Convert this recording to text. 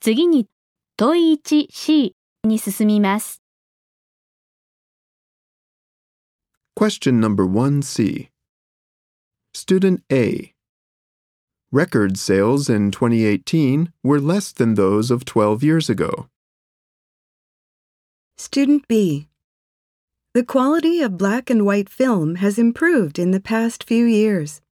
次に問い 1C に進みます。 Question number 1C. Student A. Record sales in 2018 were less than those of 12 years ago. Student B. The quality of black and white film has improved in the past few years.